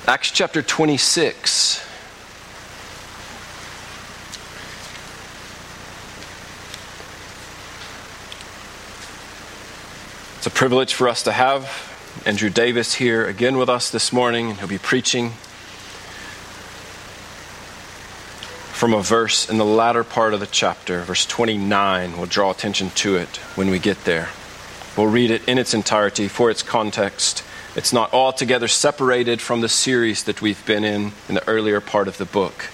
Acts chapter 26. It's a privilege for us to have Andrew Davis here again with us this morning. He'll be preaching from a verse in the latter part of the chapter, verse 29. We'll draw attention to it when we get there. We'll read it in its entirety for its context. It's not altogether separated from the series that we've been in the earlier part of the book.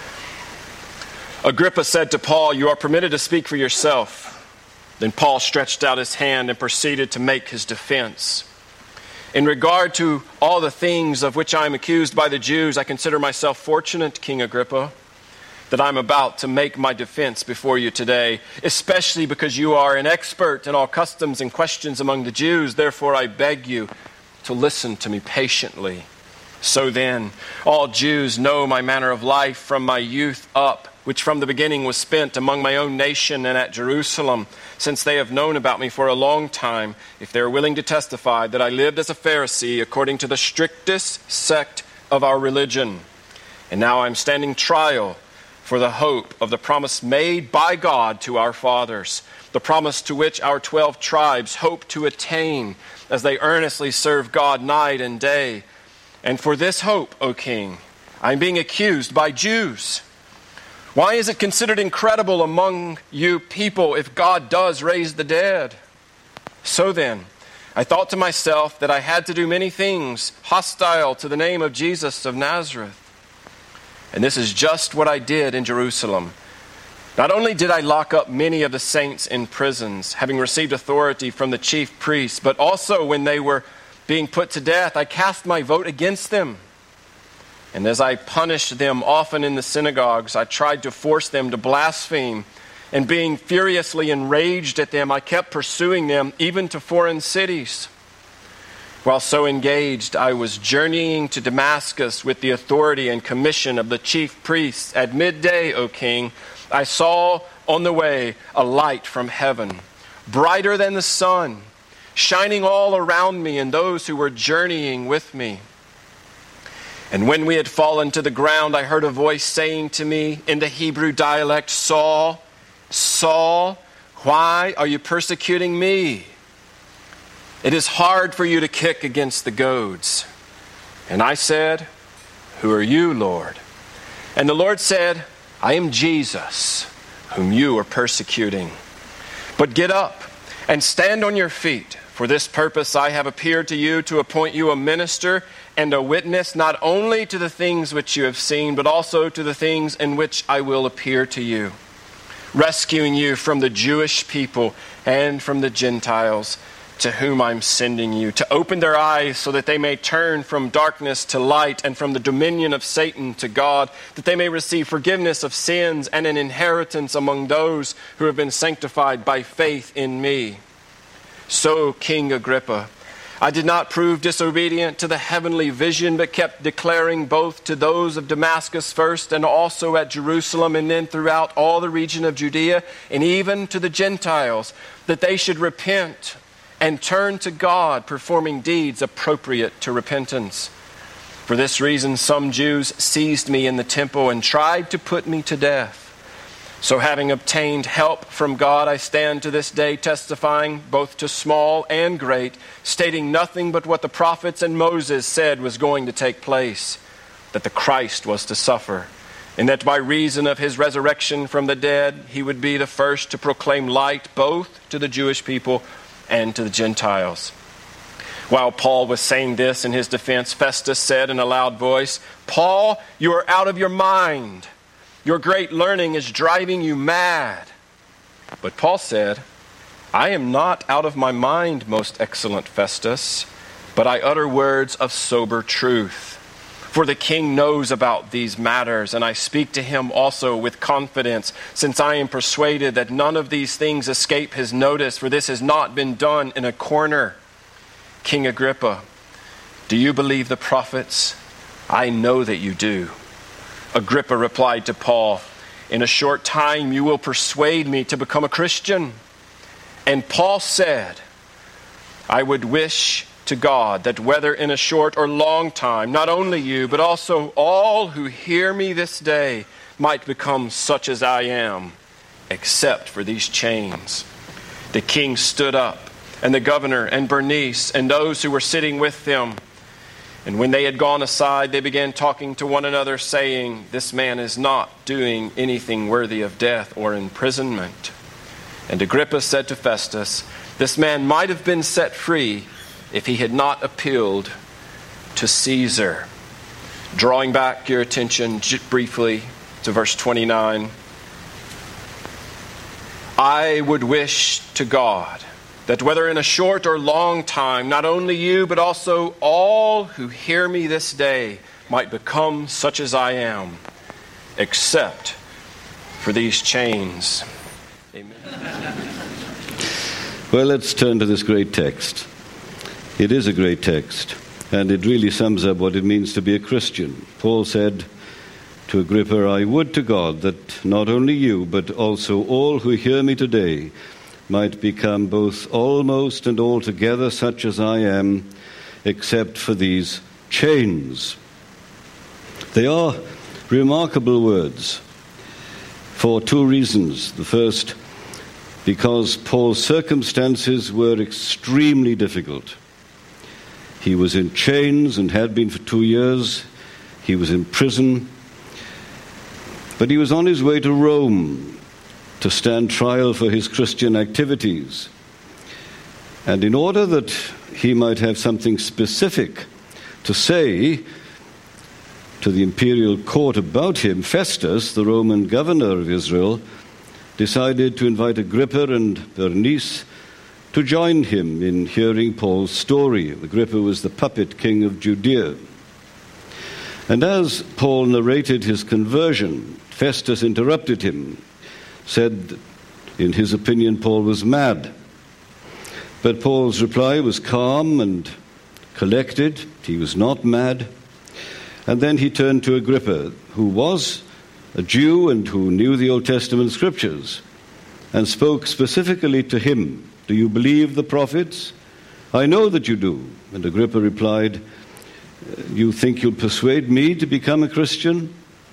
Agrippa said to Paul, "You are permitted to speak for yourself." Then Paul stretched out his hand and proceeded to make his defense. "In regard to all the things of which I am accused by the Jews, I consider myself fortunate, King Agrippa, that I'm about to make my defense before you today, especially because you are an expert in all customs and questions among the Jews. Therefore I beg you to listen to me patiently. So then, all Jews know my manner of life from my youth up, which from the beginning was spent among my own nation and at Jerusalem, since they have known about me for a long time, if they are willing to testify that I lived as a Pharisee according to the strictest sect of our religion. And now I'm standing trial for the hope of the promise made by God to our fathers, the promise to which our 12 tribes hope to attain as they earnestly serve God night and day. And for this hope, O King, I'm being accused by Jews. Why is it considered incredible among you people if God does raise the dead? So then, I thought to myself that I had to do many things hostile to the name of Jesus of Nazareth. And this is just what I did in Jerusalem. Not only did I lock up many of the saints in prisons, having received authority from the chief priests, but also when they were being put to death, I cast my vote against them. And as I punished them often in the synagogues, I tried to force them to blaspheme. And being furiously enraged at them, I kept pursuing them even to foreign cities. While so engaged, I was journeying to Damascus with the authority and commission of the chief priests. At midday, O King, I saw on the way a light from heaven, brighter than the sun, shining all around me and those who were journeying with me. And when we had fallen to the ground, I heard a voice saying to me in the Hebrew dialect, "Saul, Saul, why are you persecuting me? It is hard for you to kick against the goads." And I said, "Who are you, Lord?" And the Lord said, "I am Jesus, whom you are persecuting. But get up and stand on your feet. For this purpose I have appeared to you to appoint you a minister and a witness, not only to the things which you have seen, but also to the things in which I will appear to you, rescuing you from the Jewish people and from the Gentiles, to whom I'm sending you, to open their eyes so that they may turn from darkness to light and from the dominion of Satan to God, that they may receive forgiveness of sins and an inheritance among those who have been sanctified by faith in me. So, King Agrippa, I did not prove disobedient to the heavenly vision, but kept declaring both to those of Damascus first and also at Jerusalem and then throughout all the region of Judea and even to the Gentiles, that they should repent and turn to God, performing deeds appropriate to repentance. For this reason, some Jews seized me in the temple and tried to put me to death. So having obtained help from God, I stand to this day testifying both to small and great, stating nothing but what the prophets and Moses said was going to take place, that the Christ was to suffer, and that by reason of his resurrection from the dead, he would be the first to proclaim light both to the Jewish people and to the Gentiles. While Paul was saying this in his defense, Festus said in a loud voice, "Paul, you are out of your mind. Your great learning is driving you mad." But Paul said, "I am not out of my mind, most excellent Festus, but I utter words of sober truth. For the king knows about these matters, and I speak to him also with confidence, since I am persuaded that none of these things escape his notice, for this has not been done in a corner. King Agrippa, do you believe the prophets? I know that you do." Agrippa replied to Paul, "In a short time you will persuade me to become a Christian." And Paul said, "I would wish to God that whether in a short or long time, not only you, but also all who hear me this day might become such as I am, except for these chains." The king stood up, and the governor and Bernice and those who were sitting with them. And when they had gone aside, they began talking to one another, saying, "This man is not doing anything worthy of death or imprisonment." And Agrippa said to Festus, "This man might have been set free if he had not appealed to Caesar." Drawing back your attention briefly to verse 29. "I would wish to God that whether in a short or long time, not only you, but also all who hear me this day might become such as I am, except for these chains." Amen. Well, let's turn to this great text. It is a great text, and it really sums up what it means to be a Christian. Paul said to Agrippa, "I would to God that not only you, but also all who hear me today might become both almost and altogether such as I am, except for these chains." They are remarkable words for two reasons. The first, because Paul's circumstances were extremely difficult. He was in chains and had been for 2 years. He was in prison. But he was on his way to Rome to stand trial for his Christian activities. And in order that he might have something specific to say to the imperial court about him, Festus, the Roman governor of Israel, decided to invite Agrippa and Bernice to join him in hearing Paul's story. Agrippa was the puppet king of Judea. And as Paul narrated his conversion, Festus interrupted him, said in his opinion Paul was mad. But Paul's reply was calm and collected. He was not mad. And then he turned to Agrippa, who was a Jew and who knew the Old Testament scriptures, and spoke specifically to him. "Do you believe the prophets? I know that you do." And Agrippa replied, "You think you'll persuade me to become a Christian?"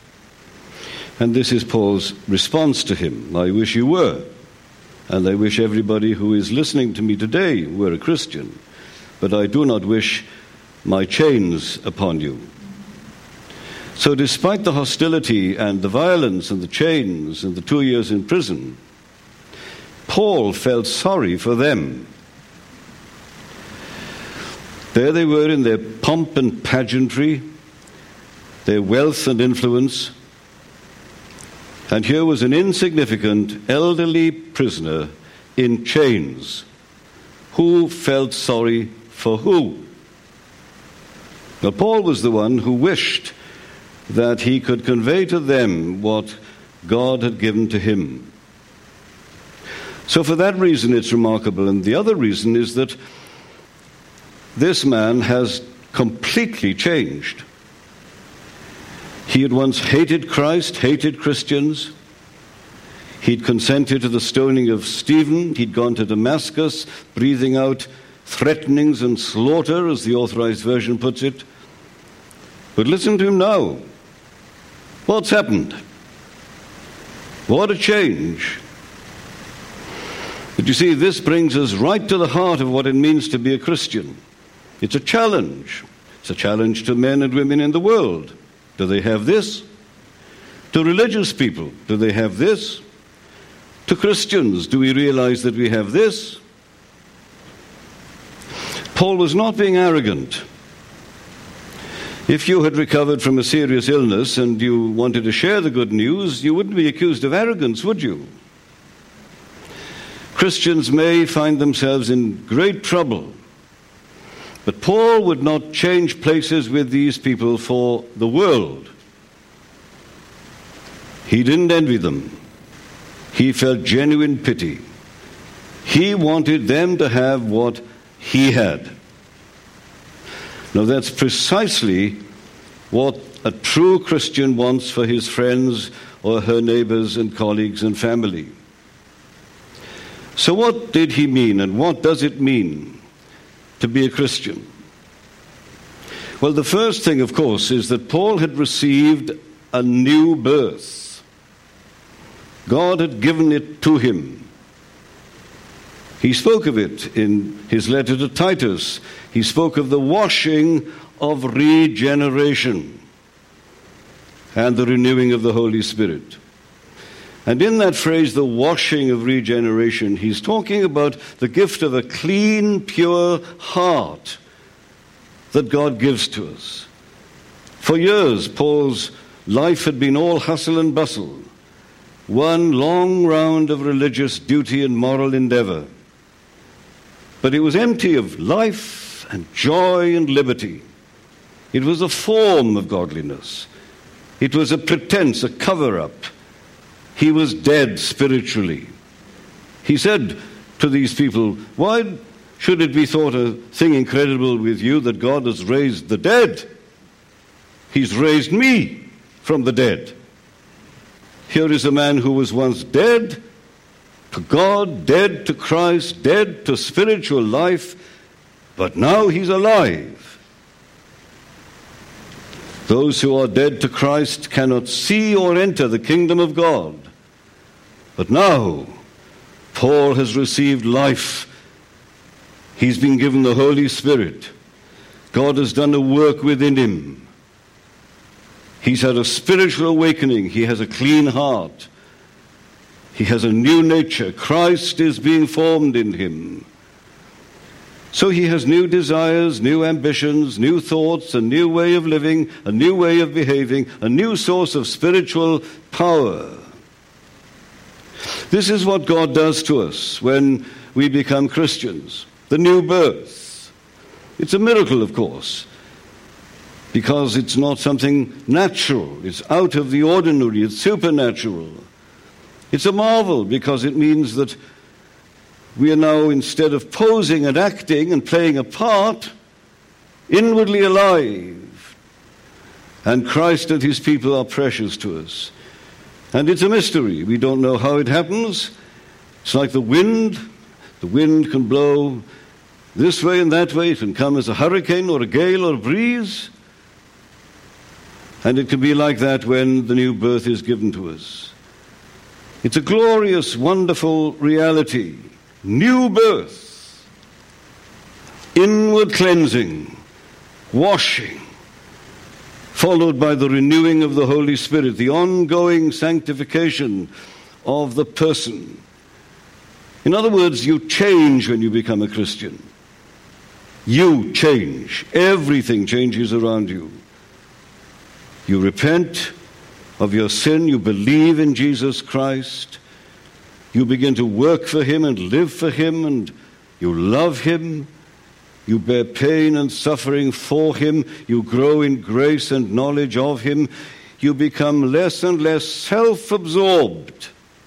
And this is Paul's response to him. "I wish you were, and I wish everybody who is listening to me today were a Christian, but I do not wish my chains upon you." So despite the hostility and the violence and the chains and the 2 years in prison, Paul felt sorry for them. There they were in their pomp and pageantry, their wealth and influence, and here was an insignificant elderly prisoner in chains. Who felt sorry for who? Now, Paul was the one who wished that he could convey to them what God had given to him. So for that reason it's remarkable. And the other reason is that this man has completely changed. He had once hated Christ, hated Christians. He'd consented to the stoning of Stephen. He'd gone to Damascus, breathing out threatenings and slaughter, as the Authorized Version puts it. But listen to him now. What's happened? What a change. But you see, this brings us right to the heart of what it means to be a Christian. It's a challenge. It's a challenge to men and women in the world. Do they have this? To religious people, do they have this? To Christians, do we realize that we have this? Paul was not being arrogant. If you had recovered from a serious illness and you wanted to share the good news, you wouldn't be accused of arrogance, would you? Christians may find themselves in great trouble, but Paul would not change places with these people for the world. He didn't envy them. He felt genuine pity. He wanted them to have what he had. Now that's precisely what a true Christian wants for his friends or her neighbors and colleagues and family. So what did he mean, and what does it mean to be a Christian? Well, the first thing, of course, is that Paul had received a new birth. God had given it to him. He spoke of it in his letter to Titus. He spoke of the washing of regeneration and the renewing of the Holy Spirit. And in that phrase, the washing of regeneration, he's talking about the gift of a clean, pure heart that God gives to us. For years, Paul's life had been all hustle and bustle, one long round of religious duty and moral endeavor. But it was empty of life and joy and liberty. It was a form of godliness. It was a pretense, a cover-up. He was dead spiritually. He said to these people, "Why should it be thought a thing incredible with you that God has raised the dead? He's raised me from the dead." Here is a man who was once dead to God, dead to Christ, dead to spiritual life, but now he's alive. Those who are dead to Christ cannot see or enter the kingdom of God. But now, Paul has received life. He's been given the Holy Spirit. God has done a work within him. He's had a spiritual awakening. He has a clean heart. He has a new nature. Christ is being formed in him. So he has new desires, new ambitions, new thoughts, a new way of living, a new way of behaving, a new source of spiritual power. This is what God does to us when we become Christians. The new birth. It's a miracle, of course, because it's not something natural. It's out of the ordinary. It's supernatural. It's a marvel because it means that we are now, instead of posing and acting and playing a part, inwardly alive. And Christ and his people are precious to us. And it's a mystery. We don't know how it happens. It's like the wind. The wind can blow this way and that way. It can come as a hurricane or a gale or a breeze. And it can be like that when the new birth is given to us. It's a glorious, wonderful reality. New birth, inward cleansing, washing, followed by the renewing of the Holy Spirit, the ongoing sanctification of the person. In other words, you change when you become a Christian. You change. Everything changes around you. You repent of your sin. You believe in Jesus Christ. You begin to work for him and live for him, and you love him. You bear pain and suffering for him. You grow in grace and knowledge of him. You become less and less self-absorbed.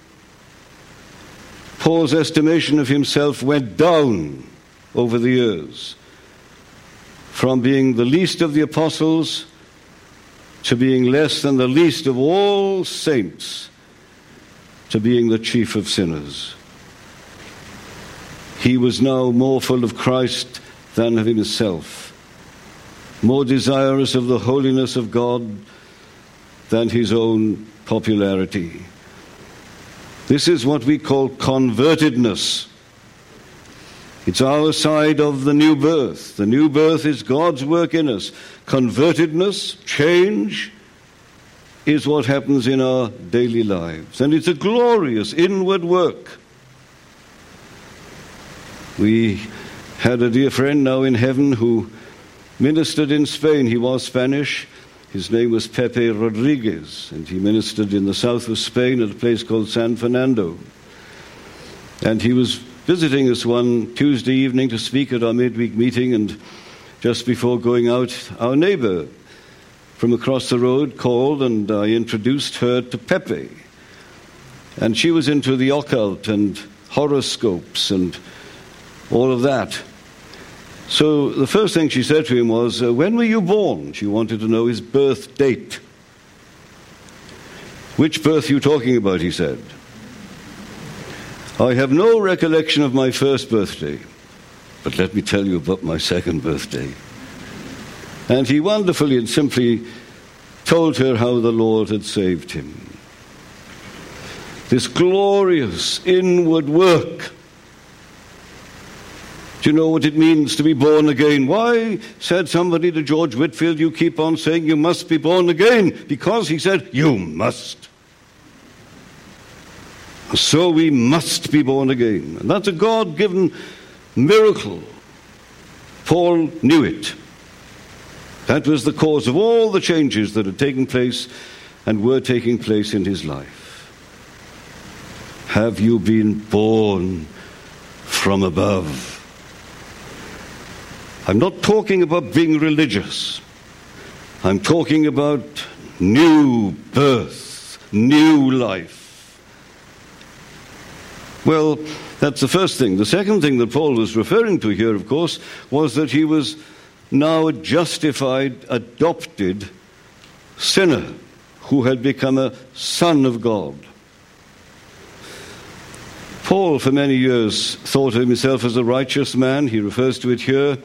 Paul's estimation of himself went down over the years, from being the least of the apostles to being less than the least of all saints, to being the chief of sinners. He was now more full of Christ than of himself, more desirous of the holiness of God than his own popularity. This is what we call convertedness. It's our side of the new birth. The new birth is God's work in us. Convertedness, change, is what happens in our daily lives. And it's a glorious inward work. We had a dear friend now in heaven who ministered in Spain. He was Spanish. His name was Pepe Rodriguez, and he ministered in the south of Spain at a place called San Fernando. And he was visiting us one Tuesday evening to speak at our midweek meeting, and just before going out, our neighbor from across the road called, and I introduced her to Pepe. And she was into the occult and horoscopes and all of that. So the first thing she said to him was, when were you born? She wanted to know his birth date. Which birth are you talking about, he said. I have no recollection of my first birthday, but let me tell you about my second birthday. And he wonderfully and simply told her how the Lord had saved him. This glorious inward work. Do you know what it means to be born again? Why, said somebody to George Whitefield, you keep on saying you must be born again? Because he said, you must. So we must be born again. And that's a God-given miracle. Paul knew it. That was the cause of all the changes that had taken place and were taking place in his life. Have you been born from above? I'm not talking about being religious. I'm talking about new birth, new life. Well, that's the first thing. The second thing that Paul was referring to here, of course, was that he was now a justified, adopted sinner who had become a son of God. Paul, for many years, thought of himself as a righteous man. He refers to it here.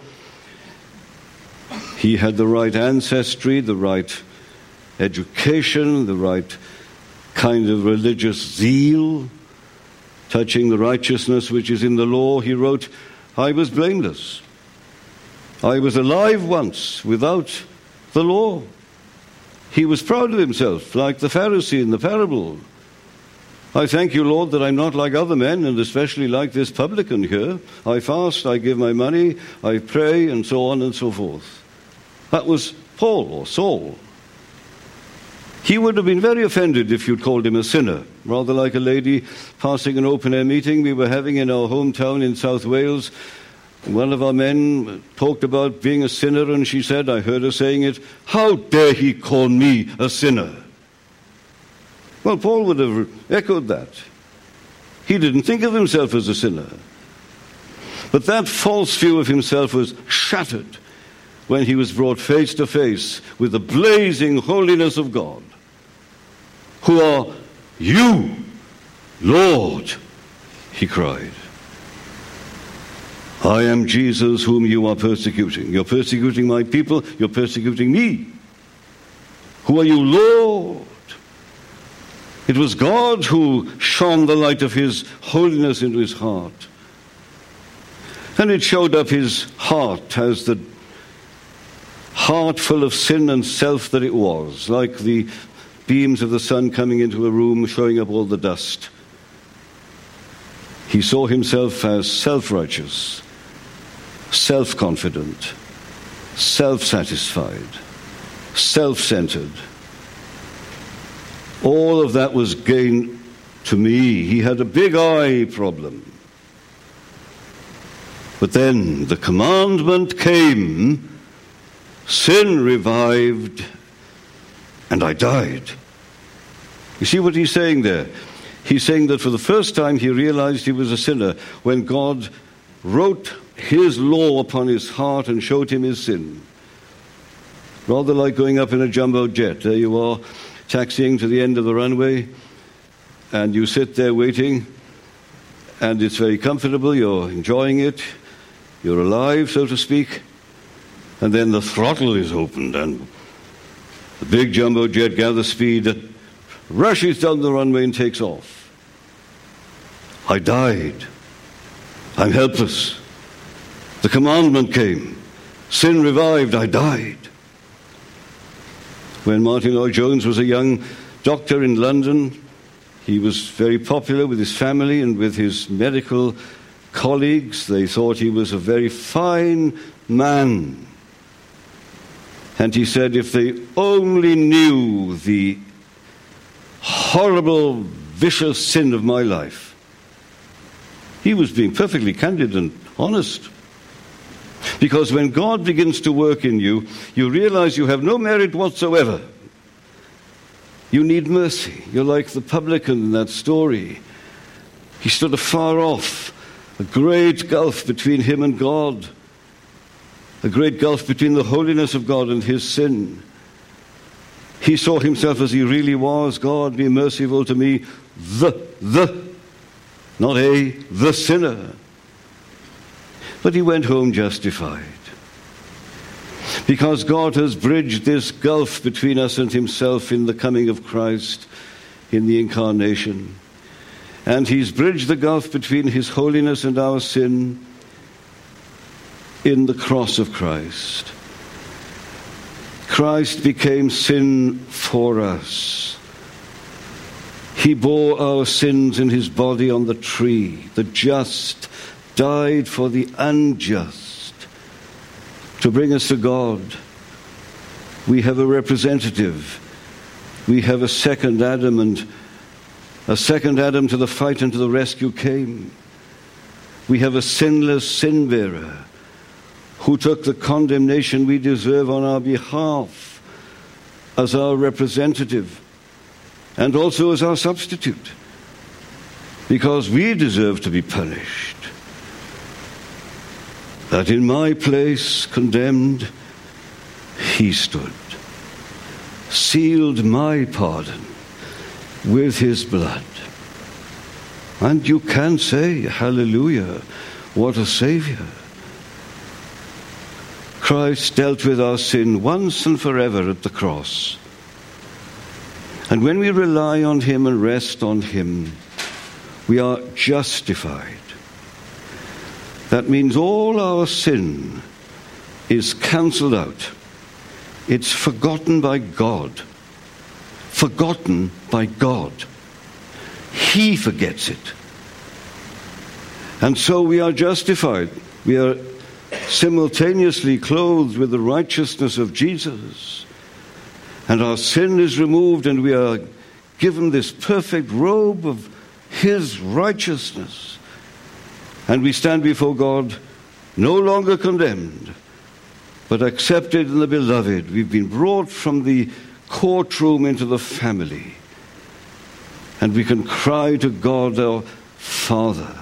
He had the right ancestry, the right education, the right kind of religious zeal, touching the righteousness which is in the law. He wrote, I was blameless. I was alive once without the law. He was proud of himself, like the Pharisee in the parable. I thank you, Lord, that I'm not like other men, and especially like this publican here. I fast, I give my money, I pray, and so on and so forth. That was Paul, or Saul. He would have been very offended if you'd called him a sinner, rather like a lady passing an open-air meeting we were having in our hometown in South Wales. One of our men talked about being a sinner, and she said, I heard her saying it, how dare he call me a sinner? Well, Paul would have echoed that. He didn't think of himself as a sinner. But that false view of himself was shattered when he was brought face to face with the blazing holiness of God. Who are you, Lord? He cried. I am Jesus whom you are persecuting. You're persecuting my people. You're persecuting me. Who are you, Lord? It was God who shone the light of his holiness into his heart. And it showed up his heart as the heart full of sin and self that it was, like the beams of the sun coming into a room, showing up all the dust. He saw himself as self-righteous, self-confident, self-satisfied, self-centered. All of that was gain to me. He had a big I problem. But then the commandment came, sin revived, and I died. You see what he's saying there? He's saying that for the first time he realized he was a sinner when God wrote his law upon his heart and showed him his sin. Rather like going up in a jumbo jet. There you are, taxiing to the end of the runway, and you sit there waiting, and it's very comfortable, you're enjoying it, you're alive, so to speak, and then the throttle is opened, and the big jumbo jet gathers speed, rushes down the runway and takes off. I died. I'm helpless. The commandment came. Sin revived. I died. When Martin Lloyd-Jones was a young doctor in London, he was very popular with his family and with his medical colleagues. They thought he was a very fine man. And he said, if they only knew the horrible, vicious sin of my life. He was being perfectly candid and honest. Because when God begins to work in you, you realize you have no merit whatsoever. You need mercy. You're like the publican in that story. He stood afar off, a great gulf between him and God, a great gulf between the holiness of God and his sin. He saw himself as he really was. God, be merciful to me, the sinner. But he went home justified. Because God has bridged this gulf between us and himself in the coming of Christ, in the incarnation. And he's bridged the gulf between his holiness and our sin in the cross of Christ. Christ became sin for us. He bore our sins in his body on the tree. The just died for the unjust to bring us to God. We have a representative. We have a second Adam, and a second Adam to the fight and to the rescue came. We have a sinless sin-bearer who took the condemnation we deserve on our behalf as our representative and also as our substitute, because we deserve to be punished. That in my place, condemned, he stood, sealed my pardon with his blood. And you can say, hallelujah, what a Savior. Christ dealt with our sin once and forever at the cross. And when we rely on him and rest on him, we are justified. That means all our sin is cancelled out. It's forgotten by God. Forgotten by God. He forgets it. And so we are justified. We are simultaneously clothed with the righteousness of Jesus. And our sin is removed, and we are given this perfect robe of his righteousness. And we stand before God no longer condemned, but accepted in the beloved. We've been brought from the courtroom into the family. And we can cry to God, our Father.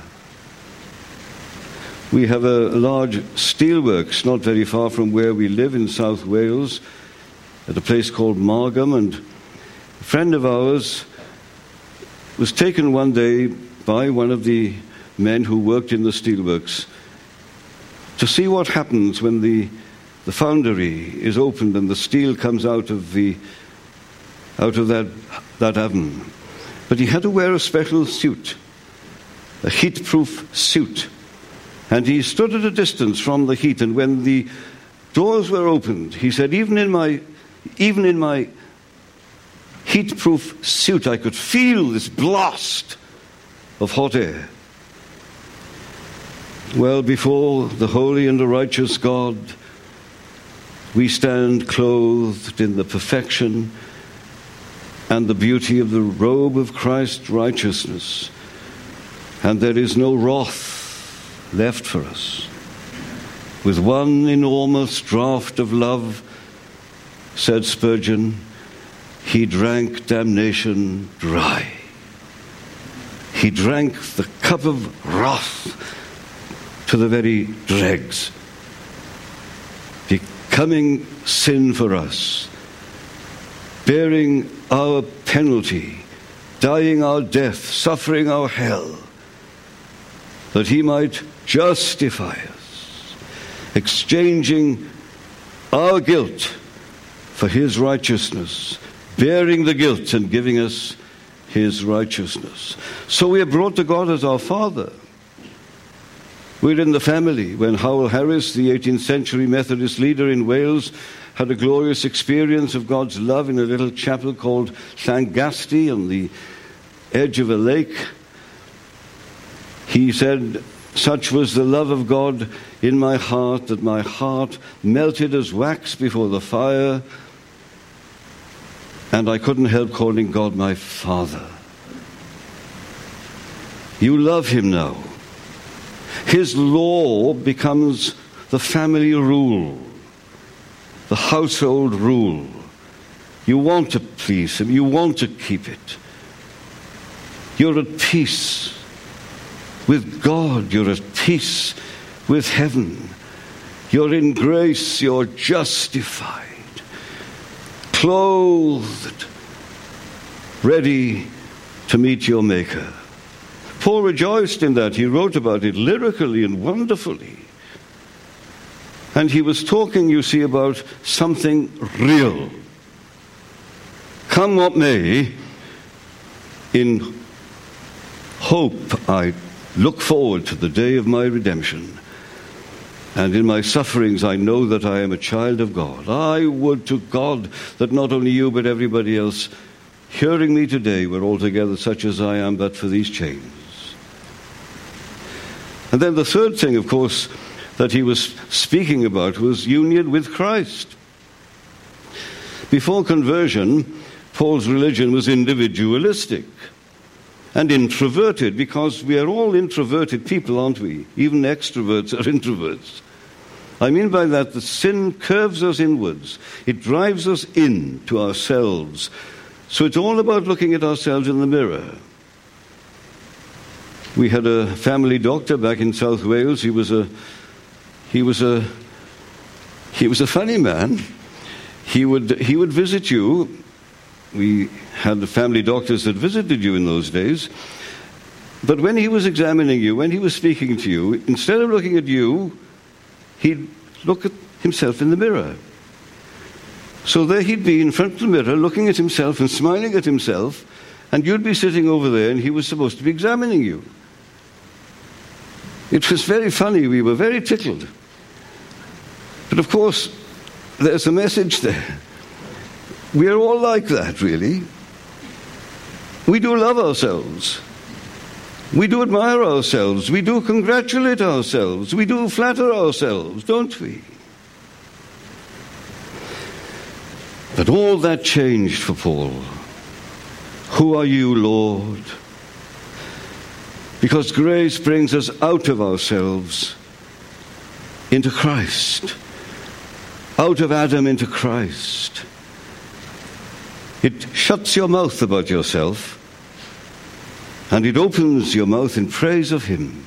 We have a large steelworks not very far from where we live in South Wales, at a place called Margam, and a friend of ours was taken one day by one of the men who worked in the steelworks to see what happens when the foundry is opened and the steel comes out of that oven. But he had to wear a special suit, a heat-proof suit. And he stood at a distance from the heat, and when the doors were opened, he said, even in my heat-proof suit, I could feel this blast of hot air. Well, before the holy and the righteous God, we stand clothed in the perfection and the beauty of the robe of Christ's righteousness. And there is no wrath left for us. With one enormous draught of love, said Spurgeon, he drank damnation dry. He drank the cup of wrath to the very dregs, becoming sin for us, bearing our penalty, dying our death, suffering our hell, that he might justify us, exchanging our guilt for his righteousness, bearing the guilt and giving us his righteousness. So we are brought to God as our Father. We're in the family. When Howell Harris, the 18th century Methodist leader in Wales, had a glorious experience of God's love in a little chapel called Llangasti on the edge of a lake, he said, such was the love of God in my heart that my heart melted as wax before the fire, and I couldn't help calling God my Father. You love him now. His law becomes the family rule, the household rule. You want to please him. You want to keep it. You're at peace with God. You're at peace with heaven. You're in grace. You're justified, clothed, ready to meet your Maker. Paul rejoiced in that. He wrote about it lyrically and wonderfully. And he was talking, you see, about something real. Come what may, in hope I look forward to the day of my redemption. And in my sufferings I know that I am a child of God. I would to God that not only you but everybody else hearing me today were altogether such as I am, but for these chains. And then the third thing, of course, that he was speaking about was union with Christ. Before conversion, Paul's religion was individualistic and introverted, because we are all introverted people, aren't we? Even extroverts are introverts. I mean by that sin curves us inwards. It drives us in to ourselves. So it's all about looking at ourselves in the mirror. We had a family doctor back in South Wales. He was a funny man. He would visit you. We had the family doctors that visited you in those days. But when he was examining you, when he was speaking to you, instead of looking at you, he'd look at himself in the mirror. So there he'd be in front of the mirror, looking at himself and smiling at himself, and you'd be sitting over there, and he was supposed to be examining you. It was very funny. We were very tickled. But of course, there's a message there. We are all like that, really. We do love ourselves. We do admire ourselves. We do congratulate ourselves. We do flatter ourselves, don't we? But all that changed for Paul. Who are you, Lord? Because grace brings us out of ourselves into Christ. Out of Adam into Christ. It shuts your mouth about yourself, and it opens your mouth in praise of Him.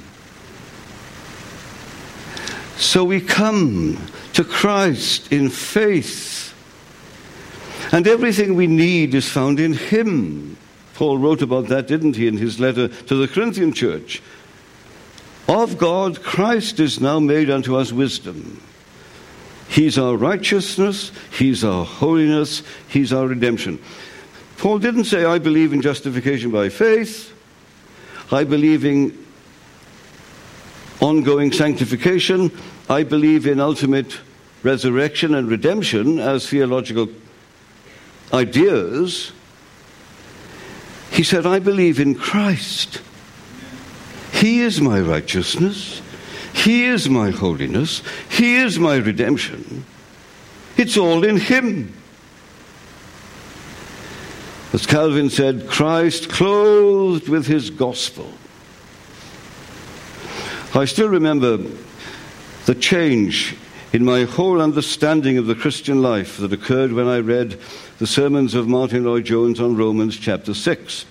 So we come to Christ in faith, and everything we need is found in Him. Paul wrote about that, didn't he, in his letter to the Corinthian church? Of God, Christ is now made unto us wisdom. He's our righteousness, He's our holiness, He's our redemption. Paul didn't say, I believe in justification by faith, I believe in ongoing sanctification, I believe in ultimate resurrection and redemption as theological ideas. He said, I believe in Christ. He is my righteousness. He is my holiness. He is my redemption. It's all in Him. As Calvin said, Christ clothed with His gospel. I still remember the change in my whole understanding of the Christian life that occurred when I read the sermons of Martin Lloyd-Jones on Romans chapter 6.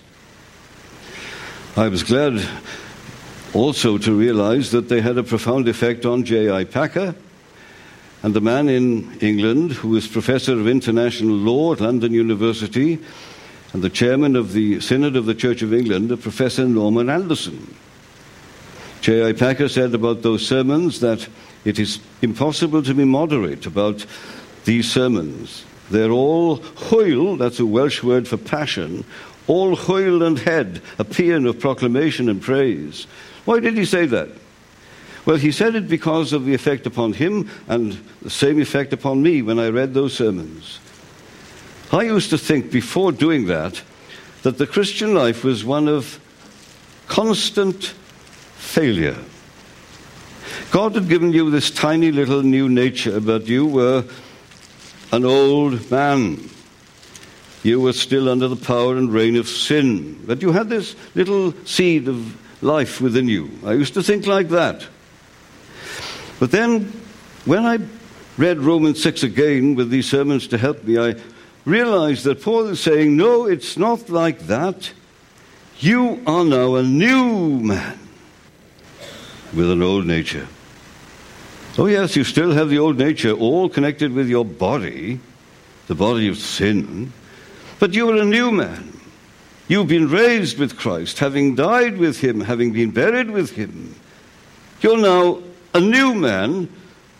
I was glad also to realize that they had a profound effect on J.I. Packer, and the man in England who is Professor of International Law at London University and the Chairman of the Synod of the Church of England, Professor Norman Anderson. J.I. Packer said about those sermons that it is impossible to be moderate about these sermons. They're all hwyl, that's a Welsh word for passion, all hwyl and head, a paean of proclamation and praise. Why did he say that? Well, he said it because of the effect upon him and the same effect upon me when I read those sermons. I used to think before doing that the Christian life was one of constant failure. God had given you this tiny little new nature, but you were an old man. You were still under the power and reign of sin. But you had this little seed of life within you. I used to think like that. But then, when I read Romans 6 again with these sermons to help me, I realized that Paul is saying, no, it's not like that. You are now a new man with an old nature. Oh yes, you still have the old nature, all connected with your body, the body of sin, but you are a new man. You've been raised with Christ, having died with Him, having been buried with Him. You're now a new man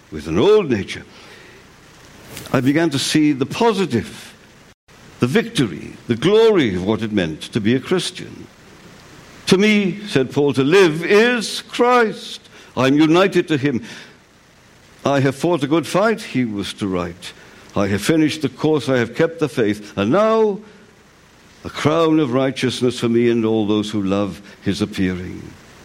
with an old nature, I began to see the positive, the victory, the glory of what it meant to be a Christian. To me, said Paul, to live is Christ. I'm united to him. I have fought a good fight, he was to write. I have finished the course, I have kept the faith. And now, a crown of righteousness for me and all those who love his appearing.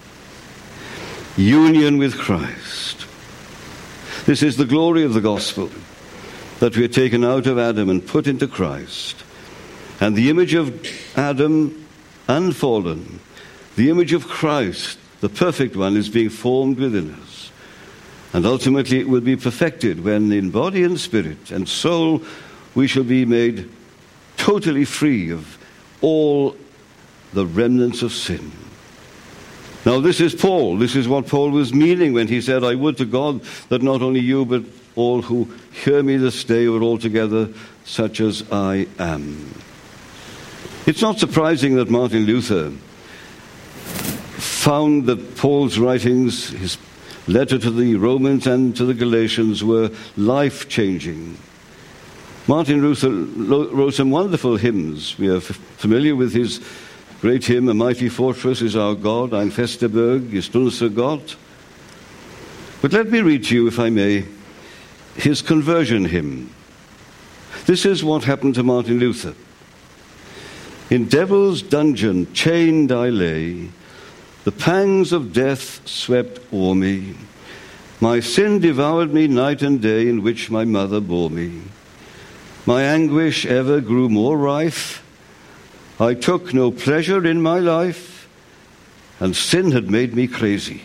Union with Christ. This is the glory of the gospel, that we are taken out of Adam and put into Christ. And the image of Adam unfallen, the image of Christ, the perfect one, is being formed within us. And ultimately it will be perfected when in body and spirit and soul we shall be made totally free of all the remnants of sin. Now this is Paul. This is what Paul was meaning when he said, I would to God that not only you but all who hear me this day were altogether such as I am. It's not surprising that Martin Luther found that Paul's writings, his letter to the Romans and to the Galatians, were life-changing. Martin Luther wrote some wonderful hymns. We are familiar with his great hymn, A Mighty Fortress is Our God, Ein fester Burg ist unser Gott. But let me read to you, if I may, his conversion hymn. This is what happened to Martin Luther. In devil's dungeon chained I lay, the pangs of death swept o'er me. My sin devoured me night and day, in which my mother bore me. My anguish ever grew more rife. I took no pleasure in my life, and sin had made me crazy.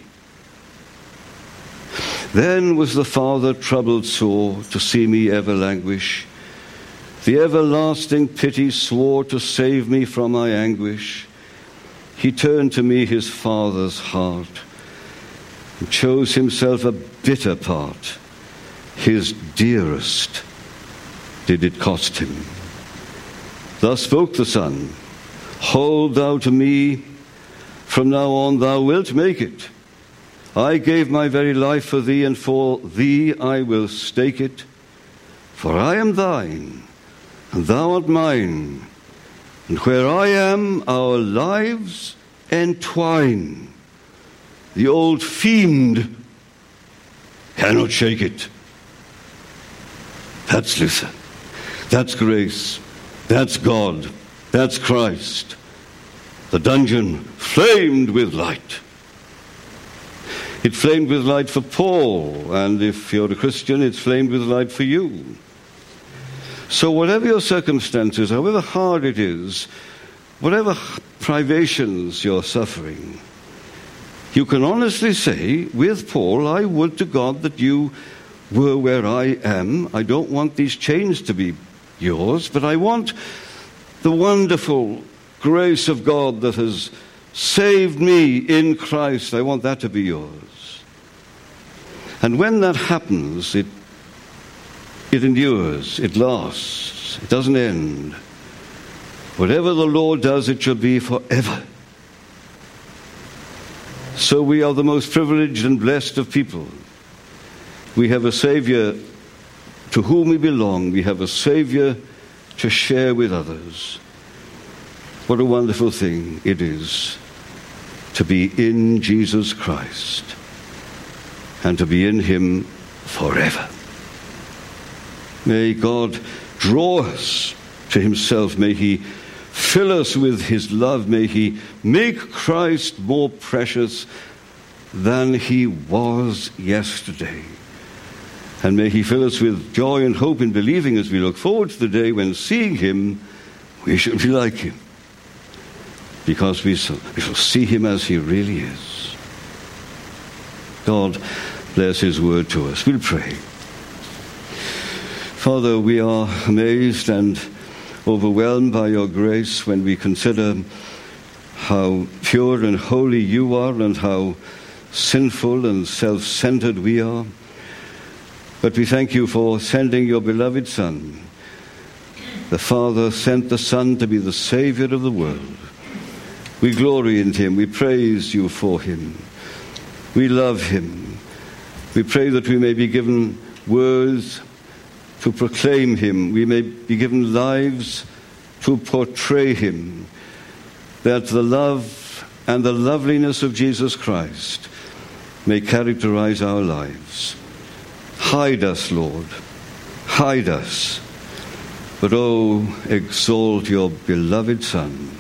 Then was the Father troubled sore to see me ever languish. The everlasting pity swore to save me from my anguish. He turned to me his Father's heart and chose himself a bitter part. His dearest did it cost him. Thus spoke the Son, hold thou to me, from now on thou wilt make it. I gave my very life for thee, and for thee I will stake it. For I am thine, and thou art mine, and where I am, our lives entwine. The old fiend cannot shake it. That's Luther. That's grace. That's God. That's Christ. The dungeon flamed with light. It flamed with light for Paul, and if you're a Christian, it's flamed with light for you. So whatever your circumstances, however hard it is, whatever privations you're suffering, you can honestly say, with Paul, I would to God that you were where I am. I don't want these chains to be yours, but I want the wonderful grace of God that has saved me in Christ. I want that to be yours. And when that happens, it endures, it lasts, it doesn't end. Whatever the Lord does, it shall be forever. So we are the most privileged and blessed of people. We have a Savior to whom we belong. We have a Savior to share with others. What a wonderful thing it is to be in Jesus Christ and to be in him forever. May God draw us to himself. May he fill us with his love. May he make Christ more precious than he was yesterday. And may he fill us with joy and hope in believing as we look forward to the day when, seeing him, we shall be like him. Because we shall see him as he really is. God bless his word to us. We'll pray. Father, we are amazed and overwhelmed by your grace when we consider how pure and holy you are and how sinful and self-centered we are. But we thank you for sending your beloved Son. The Father sent the Son to be the Savior of the world. We glory in him. We praise you for him. We love him. We pray that we may be given words to proclaim him. We may be given lives to portray him, that the love and the loveliness of Jesus Christ may characterize our lives. Hide us, Lord. Hide us. But exalt your beloved Son,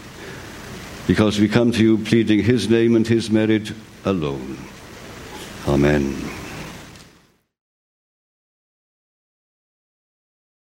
because we come to you pleading his name and his merit alone. Amen.